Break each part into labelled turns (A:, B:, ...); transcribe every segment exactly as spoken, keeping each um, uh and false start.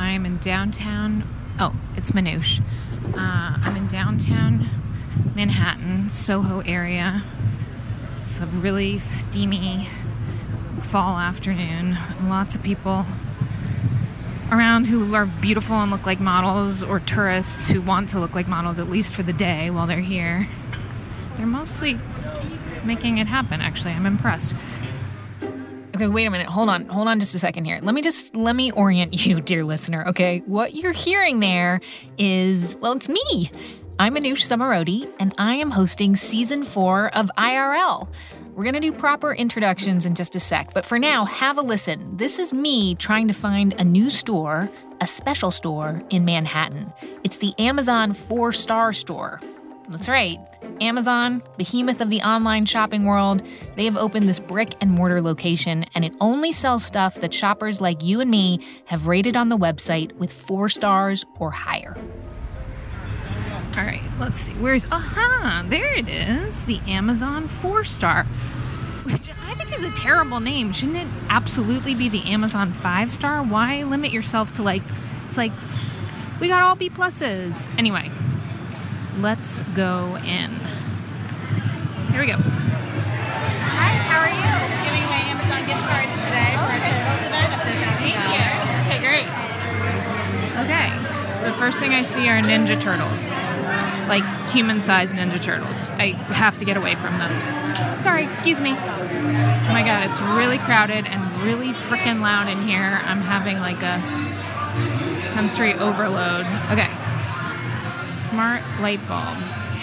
A: I'm in downtown. Oh, it's Manouche. Uh, I'm in downtown Manhattan, Soho area. It's a really steamy fall afternoon. Lots of people around who are beautiful and look like models, or tourists who want to look like models at least for the day while they're here. They're mostly making it happen, actually. I'm impressed.
B: Okay, wait a minute. Hold on. Hold on just a second here. Let me just, let me orient you, dear listener, okay? What you're hearing there is, well, it's me. I'm Manouche Zomorodi, and I am hosting season four of I R L. We're going to do proper introductions in just a sec, but for now, have a listen. This is me trying to find a new store, a special store in Manhattan. It's the Amazon four-star store. That's right. Amazon, behemoth of the online shopping world, they have opened this brick-and-mortar location, and it only sells stuff that shoppers like you and me have rated on the website with four stars or higher.
A: All right, let's see. Where's... Aha! There it is. The Amazon four-star. Which I think is a terrible name. Shouldn't it absolutely be the Amazon five-star? Why limit yourself to, like... It's like, we got all B-pluses. Anyway, let's go in. Here we go.
C: Hi, how are you? Giving away Amazon gift cards today for a turtles event at the
A: Thank you. Okay, great. Okay. The first thing I see are Ninja Turtles. Like, human-sized Ninja Turtles. I have to get away from them. Sorry, excuse me. Oh my god, it's really crowded and really freaking loud in here. I'm having, like, a sensory overload. Okay. Smart light bulb.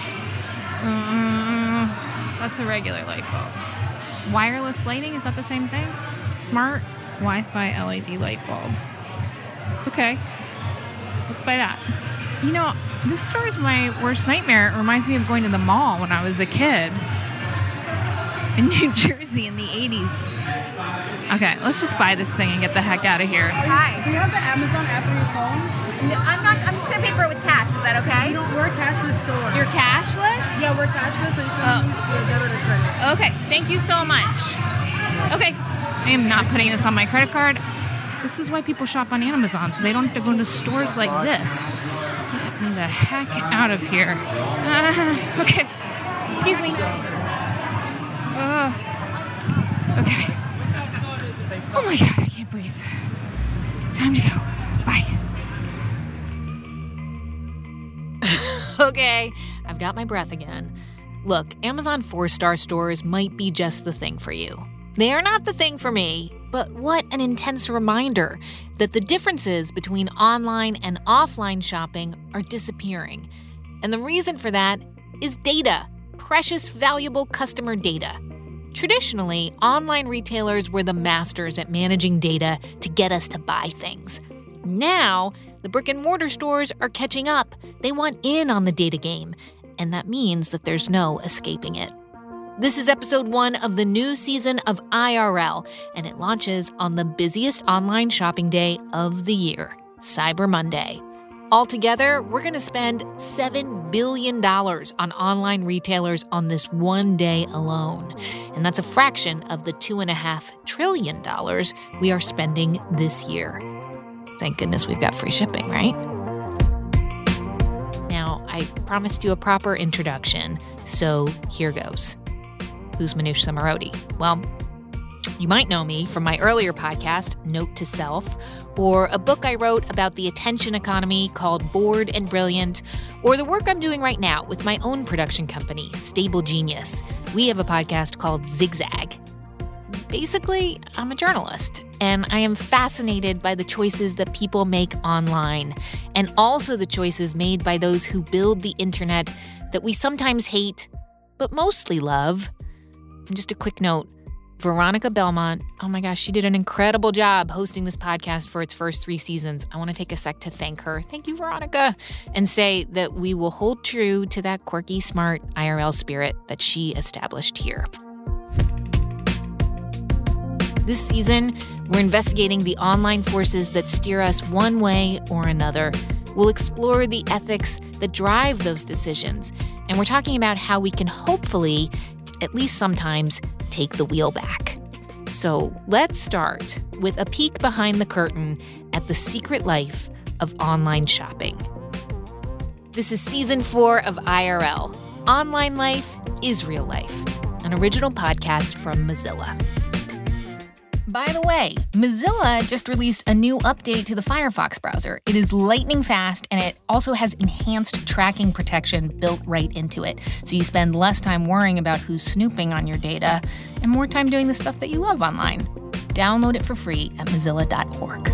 A: Um, that's a regular light bulb. Wireless lighting, is that the same thing? Smart Wi-Fi L E D light bulb. Okay. Let's buy that. You know, this store is my worst nightmare. It reminds me of going to the mall when I was a kid in New Jersey in the eighties. Okay, let's just buy this thing and get the heck out of here.
C: Hi.
D: Do you have the Amazon app on your phone?
C: No, I'm not. I'm just gonna pay for it with cash. Is that okay?
D: You don't work cashless store.
C: You're cashless.
D: Yeah, we're cashless, so you can
A: Oh.
D: use your debit or credit.
A: Okay, thank you so much. Okay, I am not putting this on my credit card. This is why people shop on Amazon, so they don't have to go into stores like this. Get me the heck out of here. Uh, okay, excuse me. Uh, okay. Oh my god, I can't breathe. Time to go. Bye.
B: Okay, I've got my breath again. Look, Amazon four-star stores might be just the thing for you. They are not the thing for me, but what an intense reminder that the differences between online and offline shopping are disappearing. And the reason for that is data, precious, valuable customer data. Traditionally, online retailers were the masters at managing data to get us to buy things. Now, the brick-and-mortar stores are catching up. They want in on the data game, and that means that there's no escaping it. This is episode one of the new season of I R L, and it launches on the busiest online shopping day of the year, Cyber Monday. Altogether, we're going to spend seven billion dollars on online retailers on this one day alone. And that's a fraction of the two point five trillion dollars we are spending this year. Thank goodness we've got free shipping, right? Now, I promised you a proper introduction, so here goes. Who's Manouche Zomorodi? Well, you might know me from my earlier podcast, Note to Self, or a book I wrote about the attention economy called Bored and Brilliant, or the work I'm doing right now with my own production company, Stable Genius. We have a podcast called Zigzag. Basically, I'm a journalist, and I am fascinated by the choices that people make online, and also the choices made by those who build the internet that we sometimes hate, but mostly love. And just a quick note, Veronica Belmont, oh my gosh, she did an incredible job hosting this podcast for its first three seasons. I want to take a sec to thank her. Thank you, Veronica. And say that we will hold true to that quirky, smart I R L spirit that she established here. This season, we're investigating the online forces that steer us one way or another. We'll explore the ethics that drive those decisions. And we're talking about how we can hopefully, at least sometimes, take the wheel back. So let's start with a peek behind the curtain at the secret life of online shopping. This is season four of I R L. Online Life is Real Life, an original podcast from Mozilla. By the way, Mozilla just released a new update to the Firefox browser. It is lightning fast, and it also has enhanced tracking protection built right into it. So you spend less time worrying about who's snooping on your data and more time doing the stuff that you love online. Download it for free at mozilla dot org.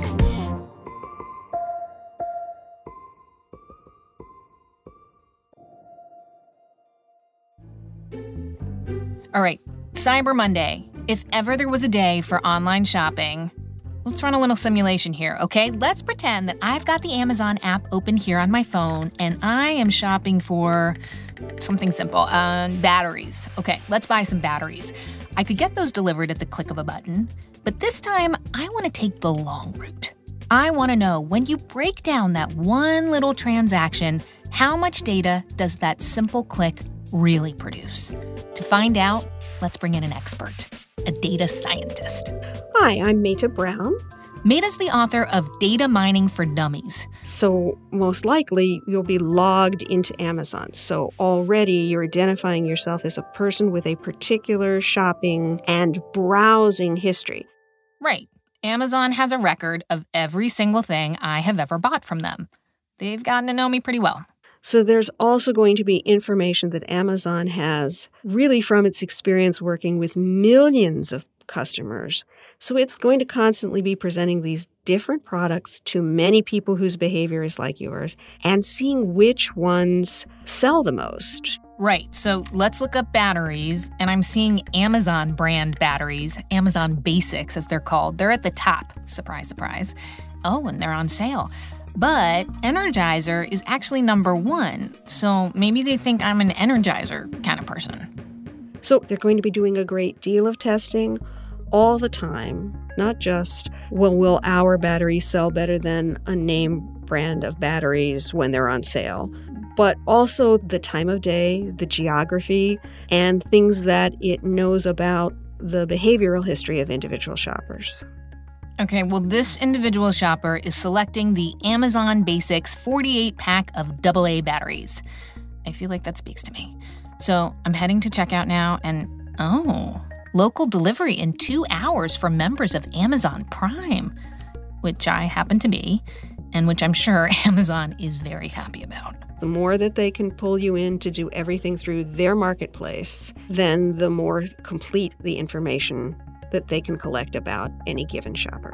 B: All right, Cyber Monday. If ever there was a day for online shopping, let's run a little simulation here, okay? Let's pretend that I've got the Amazon app open here on my phone and I am shopping for something simple, uh, batteries. Okay, let's buy some batteries. I could get those delivered at the click of a button, but this time I want to take the long route. I want to know, when you break down that one little transaction, how much data does that simple click really produce? To find out, let's bring in an expert, a data scientist.
E: Hi, I'm Meta Brown.
B: Meta's the author of Data Mining for Dummies.
E: So most likely you'll be logged into Amazon. So already you're identifying yourself as a person with a particular shopping and browsing history.
B: Right. Amazon has a record of every single thing I have ever bought from them. They've gotten to know me pretty well.
E: So there's also going to be information that Amazon has really from its experience working with millions of customers. So it's going to constantly be presenting these different products to many people whose behavior is like yours and seeing which ones sell the most.
B: Right. So let's look up batteries, and I'm seeing Amazon brand batteries, Amazon Basics as they're called. They're at the top. Surprise, surprise. Oh, and they're on sale. But Energizer is actually number one, so maybe they think I'm an Energizer kind of person.
E: So they're going to be doing a great deal of testing all the time, not just, well, will our batteries sell better than a name brand of batteries when they're on sale, but also the time of day, the geography, and things that it knows about the behavioral history of individual shoppers.
B: Okay, well, this individual shopper is selecting the Amazon Basics forty-eight pack of double A batteries. I feel like that speaks to me. So I'm heading to checkout now, and oh, local delivery in two hours for members of Amazon Prime, which I happen to be, and which I'm sure Amazon is very happy about.
E: The more that they can pull you in to do everything through their marketplace, then the more complete the information that they can collect about any given shopper.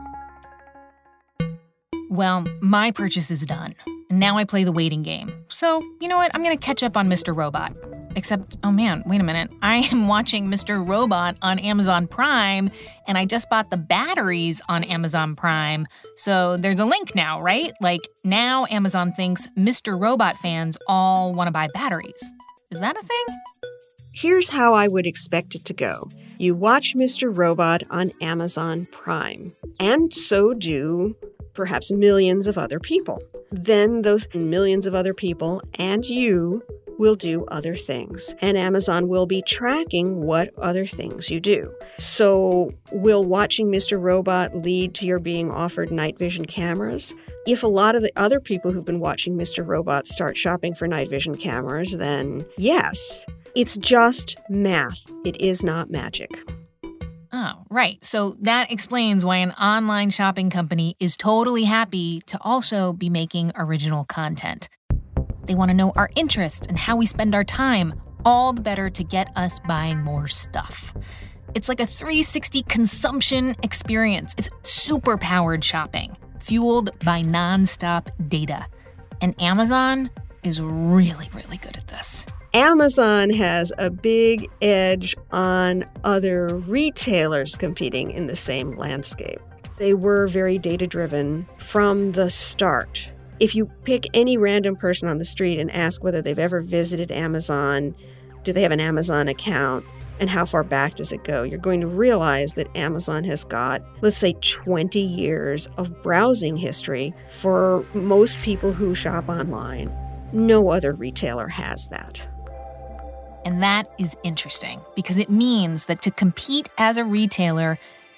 B: Well, my purchase is done. Now I play the waiting game. So, you know what? I'm going to catch up on Mister Robot. Except, oh man, wait a minute. I am watching Mister Robot on Amazon Prime, and I just bought the batteries on Amazon Prime. So there's a link now, right? Like, now Amazon thinks Mister Robot fans all want to buy batteries. Is that a thing?
E: Here's how I would expect it to go. You watch Mister Robot on Amazon Prime, and so do perhaps millions of other people. Then those millions of other people and you will do other things, and Amazon will be tracking what other things you do. So will watching Mister Robot lead to your being offered night vision cameras? If a lot of the other people who've been watching Mister Robot start shopping for night vision cameras, then yes. It's just math. It is not magic.
B: Oh, right. So that explains why an online shopping company is totally happy to also be making original content. They want to know our interests and how we spend our time, all the better to get us buying more stuff. It's like a three sixty consumption experience. It's super-powered shopping, fueled by nonstop data. And Amazon is really, really good at this.
E: Amazon has a big edge on other retailers competing in the same landscape. They were very data-driven from the start. If you pick any random person on the street and ask whether they've ever visited Amazon, do they have an Amazon account, and how far back does it go, you're going to realize that Amazon has got, let's say, twenty years of browsing history for most people who shop online. No other retailer has that.
B: And that is interesting because it means that to compete as a retailer,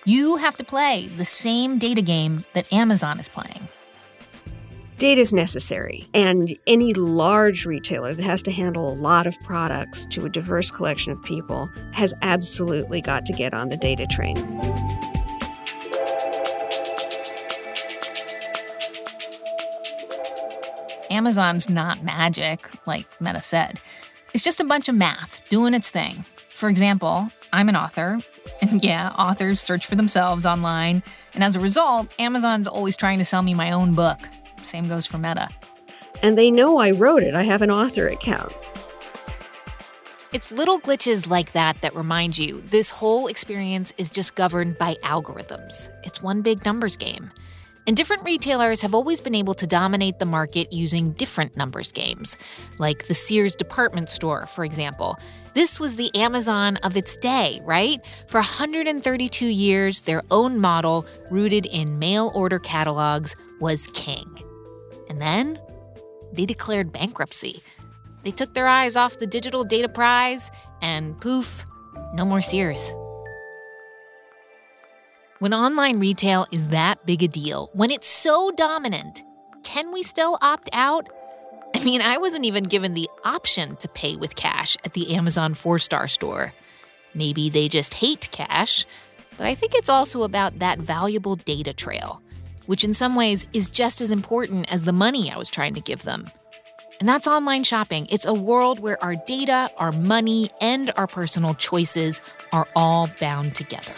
B: You have to play the same data game that Amazon is playing.
E: Data is necessary, and any large retailer that has to handle a lot of products to a diverse collection of people has absolutely got to get on the data train.
B: Amazon's not magic, like Meta said. It's just a bunch of math doing its thing. For example, I'm an author, and yeah, authors search for themselves online, and as a result, Amazon's always trying to sell me my own book. Same goes for Meta.
E: And they know I wrote it. I have an author account.
B: It's little glitches like that that remind you this whole experience is just governed by algorithms. It's one big numbers game. And different retailers have always been able to dominate the market using different numbers games, like the Sears department store, for example. This was the Amazon of its day, right? For one hundred thirty-two years, their own model, rooted in mail order catalogs, was king. And then they declared bankruptcy. They took their eyes off the digital data prize, and poof, no more Sears. When online retail is that big a deal, when it's so dominant, can we still opt out? I mean, I wasn't even given the option to pay with cash at the Amazon four-star store. Maybe they just hate cash, but I think it's also about that valuable data trail, which in some ways is just as important as the money I was trying to give them. And that's online shopping. It's a world where our data, our money, and our personal choices are all bound together.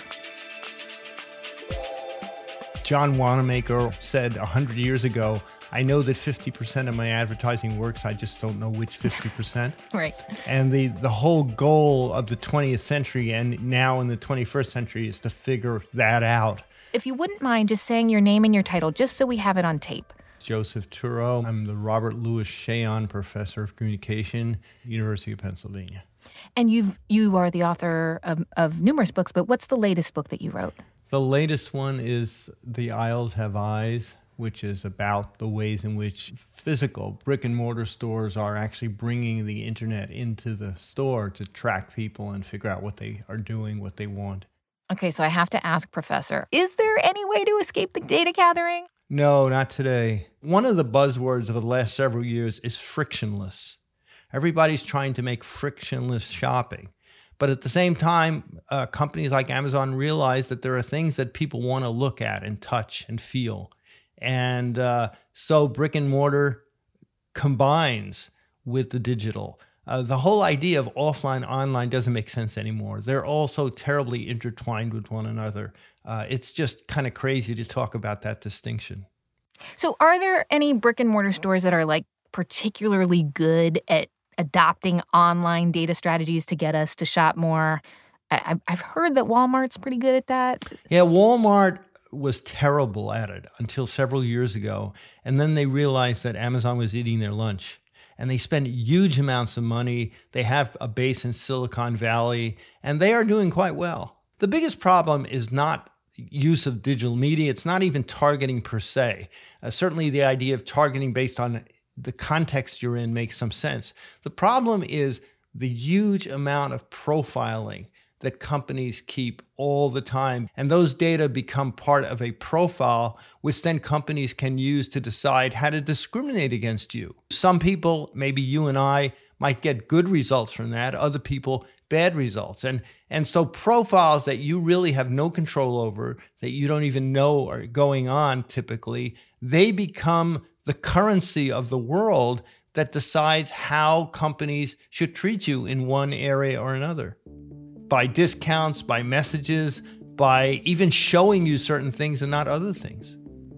F: John Wanamaker said one hundred years ago, I know that fifty percent of my advertising works, I just don't know which fifty percent.
B: Right.
F: And the, the whole goal of the twentieth century and now in the twenty-first century is to figure that out.
G: If you wouldn't mind just saying your name and your title, just so we have it on tape.
F: Joseph Turow. I'm the Robert Louis Shayon Professor of Communication, University of Pennsylvania.
G: And you've, you are the author of, of numerous books, but what's the latest book that you wrote?
F: The latest one is The Aisles Have Eyes, which is about the ways in which physical brick and mortar stores are actually bringing the internet into the store to track people and figure out what they are doing, what they want.
G: Okay, so I have to ask, Professor, is there any way to escape the data gathering?
F: No, not today. One of the buzzwords of the last several years is frictionless. Everybody's trying to make frictionless shopping. But at the same time, uh, companies like Amazon realize that there are things that people want to look at and touch and feel. And uh, so brick and mortar combines with the digital. Uh, the whole idea of offline, online doesn't make sense anymore. They're all so terribly intertwined with one another. Uh, it's just kind of crazy to talk about that distinction.
G: So are there any brick and mortar stores that are like particularly good at adopting online data strategies to get us to shop more? I, I've heard that Walmart's pretty good at that.
F: Yeah, Walmart was terrible at it until several years ago. And then they realized that Amazon was eating their lunch. And they spend huge amounts of money. They have a base in Silicon Valley, and they are doing quite well. The biggest problem is not use of digital media. It's not even targeting per se. Uh, certainly the idea of targeting based on the context you're in makes some sense. The problem is the huge amount of profiling that companies keep all the time. And those data become part of a profile, which then companies can use to decide how to discriminate against you. Some people, maybe you and I, might get good results from that. Other people, bad results. And, and so profiles that you really have no control over, that you don't even know are going on typically, they become the currency of the world that decides how companies should treat you in one area or another. By discounts, by messages, by even showing you certain things and not other things.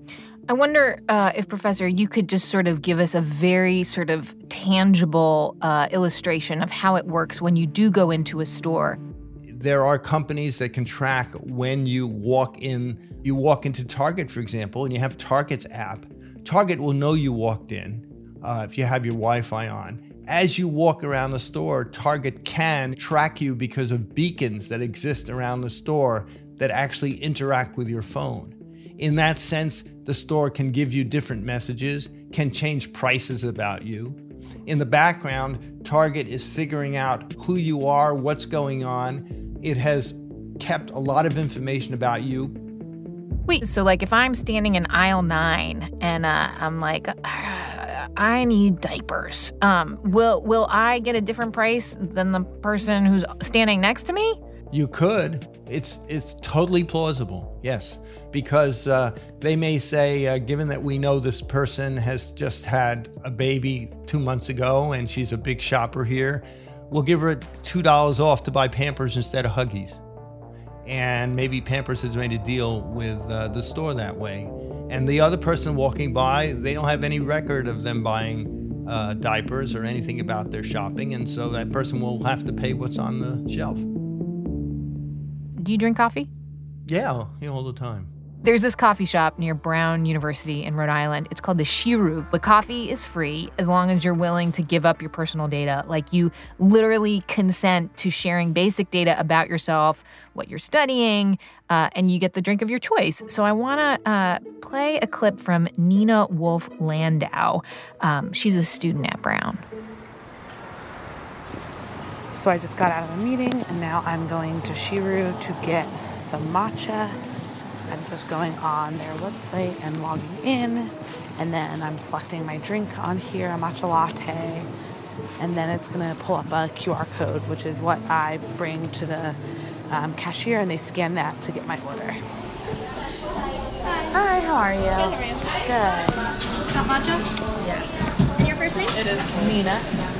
G: I wonder uh, if, Professor, you could just sort of give us a very sort of tangible uh, illustration of how it works when you do go into a store.
F: There are companies that can track when you walk in. You walk into Target, for example, and you have Target's app. Target will know you walked in uh, if you have your Wi-Fi on. As you walk around the store, Target can track you because of beacons that exist around the store that actually interact with your phone. In that sense, the store can give you different messages, can change prices about you. In the background, Target is figuring out who you are, what's going on. It has kept a lot of information about you.
G: Wait, so like if I'm standing in aisle nine and uh, I'm like, I need diapers, um, will will I get a different price than the person who's standing next to me?
F: You could. It's it's totally plausible, yes. Because uh, they may say, uh, given that we know this person has just had a baby two months ago and she's a big shopper here, we'll give her two dollars off to buy Pampers instead of Huggies. And maybe Pampers has made a deal with uh, the store that way. And the other person walking by, they don't have any record of them buying uh, diapers or anything about their shopping, and so that person will have to pay what's on the shelf.
G: Do you drink coffee?
F: Yeah, you know, all the time.
G: There's this coffee shop near Brown University in Rhode Island. It's called the Shiru. The coffee is free as long as you're willing to give up your personal data. Like you literally consent to sharing basic data about yourself, what you're studying, uh, and you get the drink of your choice. So I want to uh, play a clip from Nina Wolf Landau. Um, she's a student at Brown.
H: So I just got out of a meeting and now I'm going to Shiru to get some matcha. I'm just going on their website and logging in, and then I'm selecting my drink on here, a matcha latte, and then it's going to pull up a Q R code, which is what I bring to the um, cashier, and they scan that to get my order. Hi, how are you?
C: Good, how are you?
H: Good.
C: Hot matcha?
H: Yes.
C: And your first name?
H: It is Nina.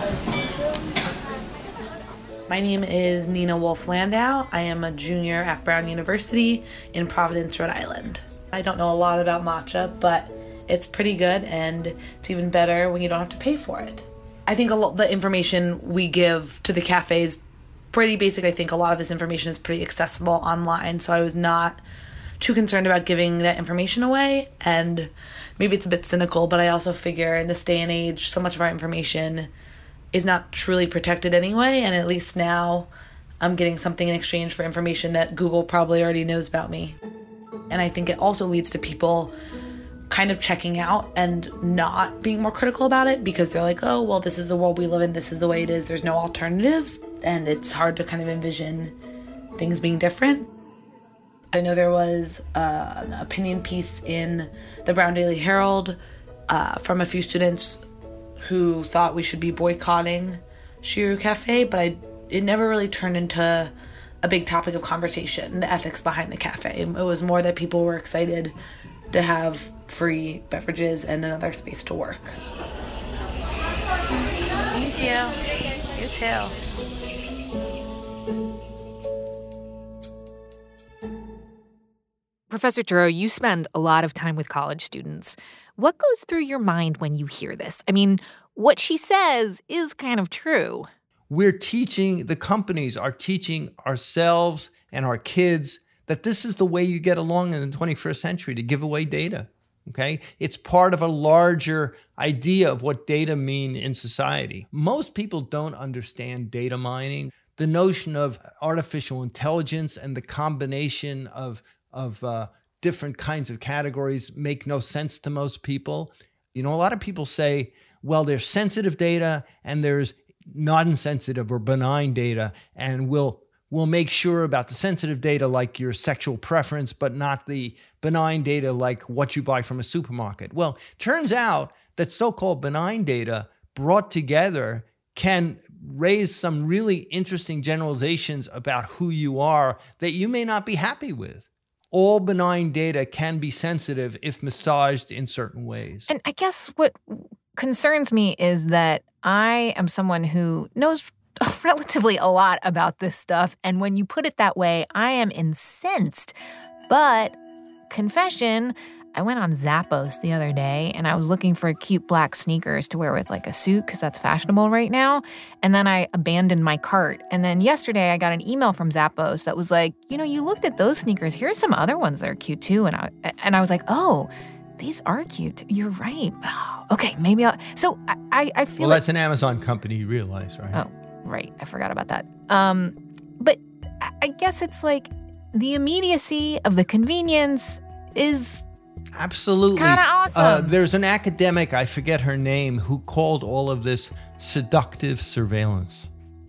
H: My name is Nina Wolf Landau. I am a junior at Brown University in Providence, Rhode Island. I don't know a lot about matcha, but it's pretty good, and it's even better when you don't have to pay for it. I think a lot the information we give to the cafe is pretty basic. I think a lot of this information is pretty accessible online, so I was not too concerned about giving that information away. And maybe it's a bit cynical, but I also figure in this day and age, so much of our information is not truly protected anyway, and at least now I'm getting something in exchange for information that Google probably already knows about me. And I think it also leads to people kind of checking out and not being more critical about it because they're like, oh, well, this is the world we live in, this is the way it is, there's no alternatives, and it's hard to kind of envision things being different. I know there was uh, an opinion piece in the Brown Daily Herald uh, from a few students who thought we should be boycotting Shiru Cafe, but I, it never really turned into a big topic of conversation, the ethics behind the cafe. It was more that people were excited to have free beverages and another space to work.
C: Thank you. You too.
B: Professor Turow, you spend a lot of time with college students. What goes through your mind when you hear this? I mean, what she says is kind of true.
F: We're teaching, the companies are teaching ourselves and our kids that this is the way you get along in the twenty-first century, to give away data, okay? It's part of a larger idea of what data mean in society. Most people don't understand data mining. The notion of artificial intelligence and the combination of of uh, different kinds of categories make no sense to most people. You know, a lot of people say, well, there's sensitive data and there's non-sensitive or benign data, and we'll we'll make sure about the sensitive data like your sexual preference, but not the benign data like what you buy from a supermarket. Well, turns out that so-called benign data brought together can raise some really interesting generalizations about who you are that you may not be happy with. All benign data can be sensitive if massaged in certain ways.
G: And I guess what concerns me is that I am someone who knows relatively a lot about this stuff. And when you put it that way, I am incensed. But confession, I went on Zappos the other day and I was looking for cute black sneakers to wear with like a suit because that's fashionable right now. And then I abandoned my cart. And then yesterday I got an email from Zappos that was like, you know, you looked at those sneakers. Here's some other ones that are cute too. And I and I was like, oh, these are cute. You're right. Oh, okay, maybe I'll. So I, I, I feel
F: Well,
G: like,
F: that's an Amazon company, you realize, right?
G: Oh, right. I forgot about that. Um, but I guess it's like the immediacy of the convenience is
F: Absolutely.
G: kind of awesome.
F: Uh, there's an academic, I forget her name, who called all of this seductive surveillance.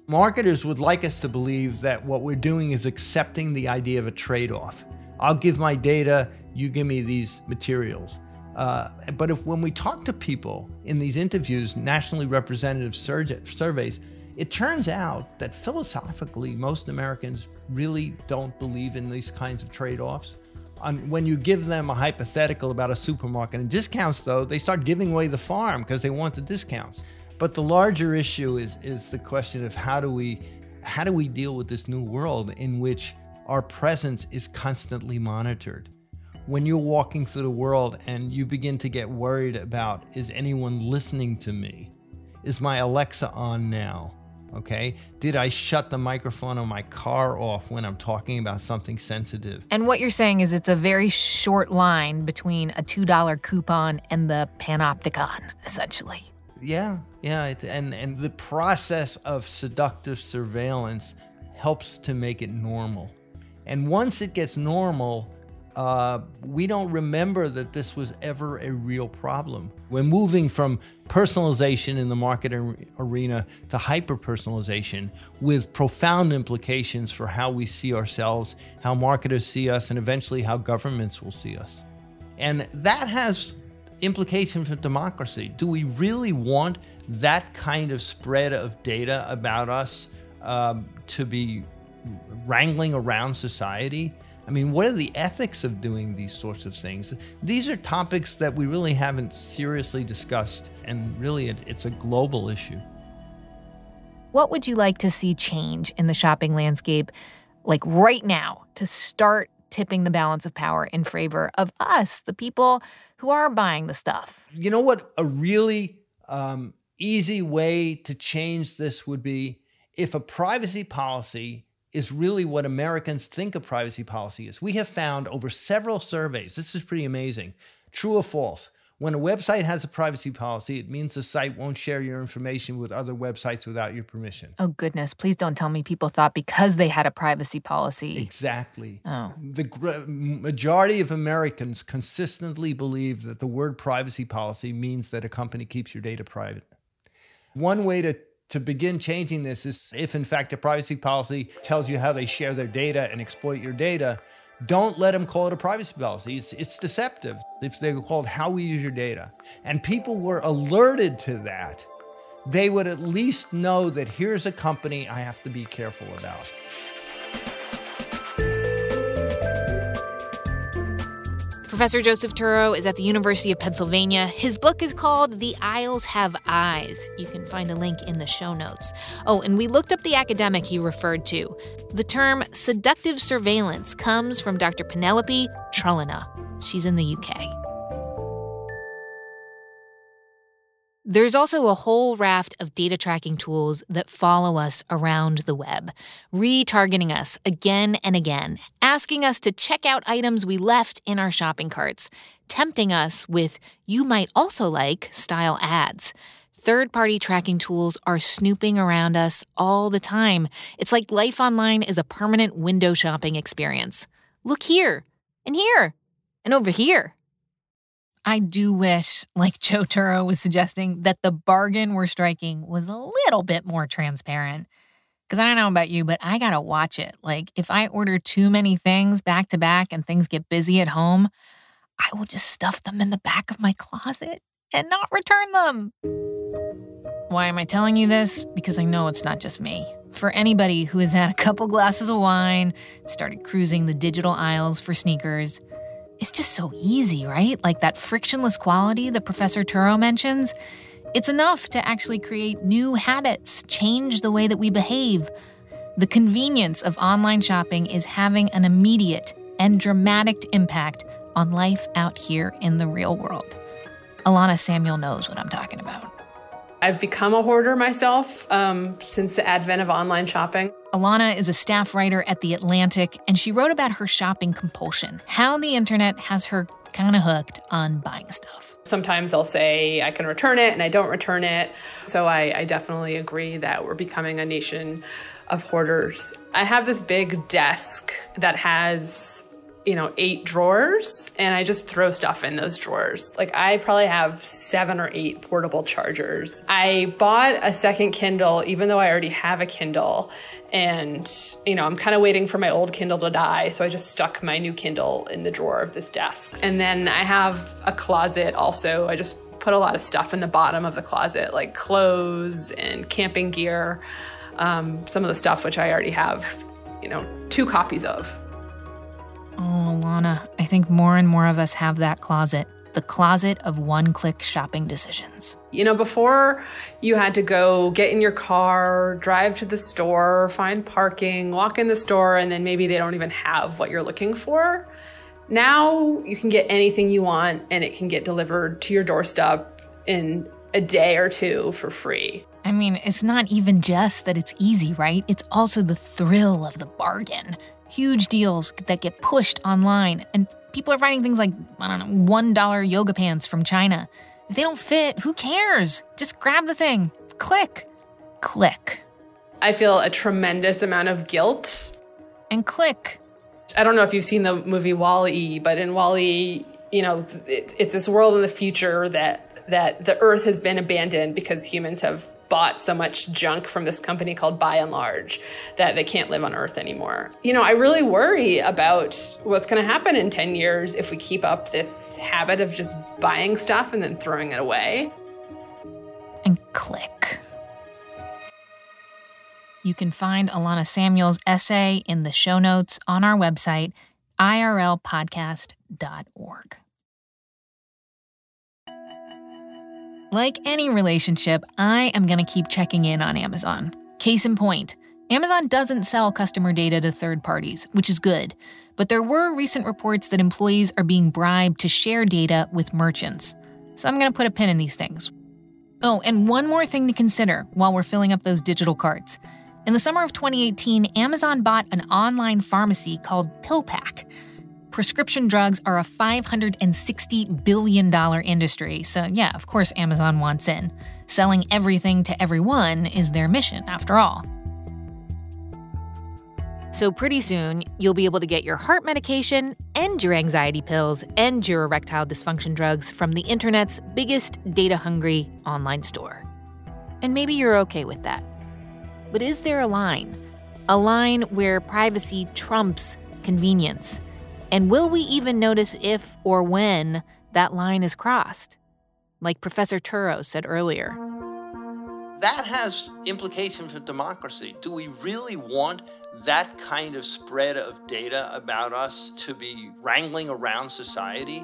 F: Marketers would like us to believe that what we're doing is accepting the idea of a trade-off. I'll give my data, you give me these materials. Uh, but if when we talk to people in these interviews, nationally representative surge- surveys, it turns out that philosophically, most Americans really don't believe in these kinds of trade-offs. On, when you give them a hypothetical about a supermarket and discounts, though, they start giving away the farm because they want the discounts. But the larger issue is is the question of how do we how do we deal with this new world in which our presence is constantly monitored? When you're walking through the world and you begin to get worried about, is anyone listening to me? Is my Alexa on now? Okay. Did I shut the microphone on my car off when I'm talking about something sensitive?
G: And what you're saying is it's a very short line between a two dollar coupon and the panopticon, essentially.
F: Yeah, yeah. It, and, and the process of seductive surveillance helps to make it normal. And once it gets normal, Uh, we don't remember that this was ever a real problem. We're moving from personalization in the market ar- arena to hyper-personalization with profound implications for how we see ourselves, how marketers see us, and eventually how governments will see us. And that has implications for democracy. Do we really want that kind of spread of data about us um, to be wrangling around society? I mean, what are the ethics of doing these sorts of things? These are topics that we really haven't seriously discussed, and really it, it's a global issue.
G: What would you like to see change in the shopping landscape, like right now, to start tipping the balance of power in favor of us, the people who are buying the stuff?
F: You know what a really um, easy way to change this would be? If a privacy policy is really what Americans think a privacy policy is. We have found over several surveys, this is pretty amazing, true or false, when a website has a privacy policy, it means the site won't share your information with other websites without your permission.
G: Oh, goodness. Please don't tell me people thought because they had a privacy policy.
F: Exactly.
G: Oh.
F: The gr- majority of Americans consistently believe that the word privacy policy means that a company keeps your data private. One way to To begin changing this is if, in fact, a privacy policy tells you how they share their data and exploit your data, don't let them call it a privacy policy. It's, it's deceptive. If they were called how we use your data, and people were alerted to that, they would at least know that here's a company I have to be careful about.
B: Professor Joseph Turow is at the University of Pennsylvania. His book is called The Aisles Have Eyes. You can find a link in the show notes. Oh, and we looked up the academic he referred to. The term seductive surveillance comes from Doctor Penelope Trullina. She's in the U K. There's also a whole raft of data tracking tools that follow us around the web, retargeting us again and again, asking us to check out items we left in our shopping carts, tempting us with "you might also like" style ads. Third-party tracking tools are snooping around us all the time. It's like life online is a permanent window shopping experience. Look here, and here, and over here. I do wish, like Joe Turow was suggesting, that the bargain we're striking was a little bit more transparent. Because I don't know about you, but I gotta watch it. Like, if I order too many things back to back and things get busy at home, I will just stuff them in the back of my closet and not return them. Why am I telling you this? Because I know it's not just me. For anybody who has had a couple glasses of wine, started cruising the digital aisles for sneakers, it's just so easy, right? Like that frictionless quality that Professor Turow mentions. It's enough to actually create new habits, change the way that we behave. The convenience of online shopping is having an immediate and dramatic impact on life out here in the real world. Alana Samuel knows what I'm talking about.
I: I've become a hoarder myself um, since the advent of online shopping.
G: Alana is a staff writer at The Atlantic, and she wrote about her shopping compulsion, how the internet has her kind of hooked on buying stuff.
I: Sometimes they'll say I can return it, and I don't return it. So I, I definitely agree that we're becoming a nation of hoarders. I have this big desk that has, you know, eight drawers, and I just throw stuff in those drawers. Like, I probably have seven or eight portable chargers. I bought a second Kindle, even though I already have a Kindle. And, you know, I'm kind of waiting for my old Kindle to die, so I just stuck my new Kindle in the drawer of this desk. And then I have a closet also. I just put a lot of stuff in the bottom of the closet, like clothes and camping gear, um, some of the stuff which I already have, you know, two copies of.
G: Oh, Alana, I think more and more of us have that closet. The closet of one-click shopping decisions.
I: You know, before you had to go get in your car, drive to the store, find parking, walk in the store, and then maybe they don't even have what you're looking for. Now you can get anything you want, and it can get delivered to your doorstep in a day or two for free.
G: I mean, it's not even just that it's easy, right? It's also the thrill of the bargain. Huge deals that get pushed online, and people are finding things like, I don't know, one dollar yoga pants from China. If they don't fit, who cares? Just grab the thing. Click. Click.
I: I feel a tremendous amount of guilt.
G: And click.
I: I don't know if you've seen the movie Wall-E, but in Wall-E, you know, it, it's this world in the future that that the Earth has been abandoned because humans have bought so much junk from this company called By and Large that they can't live on Earth anymore. You know, I really worry about what's going to happen in ten years if we keep up this habit of just buying stuff and then throwing it away.
G: And click. You can find Alana Samuel's essay in the show notes on our website, I R L podcast dot org. Like any relationship, I am going to keep checking in on Amazon. Case in point, Amazon doesn't sell customer data to third parties, which is good. But there were recent reports that employees are being bribed to share data with merchants. So I'm going to put a pin in these things. Oh, and one more thing to consider while we're filling up those digital carts. In the summer of twenty eighteen, Amazon bought an online pharmacy called PillPack. Prescription drugs are a five hundred sixty billion dollars industry, so yeah, of course Amazon wants in. Selling everything to everyone is their mission, after all. So pretty soon, you'll be able to get your heart medication and your anxiety pills and your erectile dysfunction drugs from the internet's biggest data-hungry online store. And maybe you're okay with that. But is there a line? A line where privacy trumps convenience? And will we even notice if or when that line is crossed? Like Professor Turo said earlier.
F: That has implications for democracy. Do we really want that kind of spread of data about us to be wrangling around society?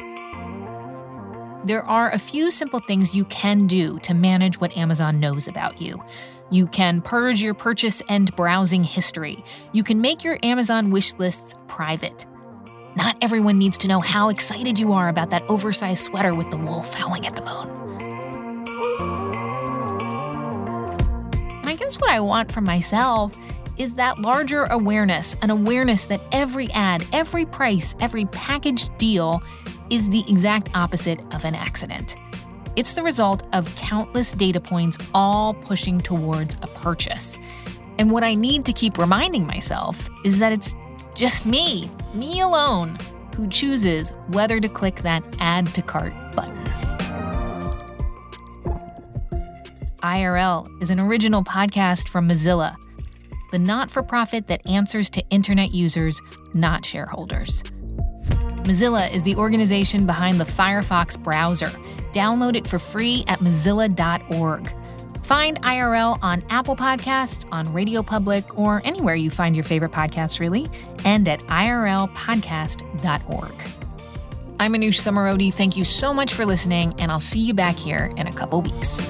G: There are a few simple things you can do to manage what Amazon knows about you. You can purge your purchase and browsing history. You can make your Amazon wish lists private. Not everyone needs to know how excited you are about that oversized sweater with the wolf howling at the moon. And I guess what I want for myself is that larger awareness, an awareness that every ad, every price, every packaged deal is the exact opposite of an accident. It's the result of countless data points all pushing towards a purchase. And what I need to keep reminding myself is that it's just me, me alone, who chooses whether to click that Add to Cart button. I R L is an original podcast from Mozilla, the not-for-profit that answers to internet users, not shareholders. Mozilla is the organization behind the Firefox browser. Download it for free at mozilla dot org. Find I R L on Apple Podcasts, on Radio Public, or anywhere you find your favorite podcasts, really, and at I R L podcast dot org. I'm Manoush Zomorodi. Thank you so much for listening, and I'll see you back here in a couple weeks.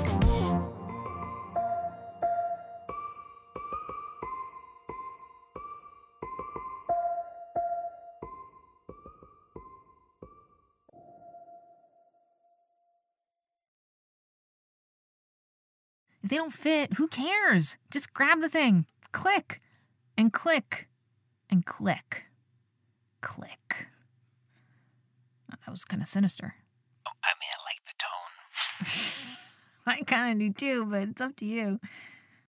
G: If they don't fit, who cares? Just grab the thing. Click. And click. And click. Click. Oh, that was kind of sinister.
J: Oh, I mean, I like the tone.
G: I kind of do too, but it's up to you.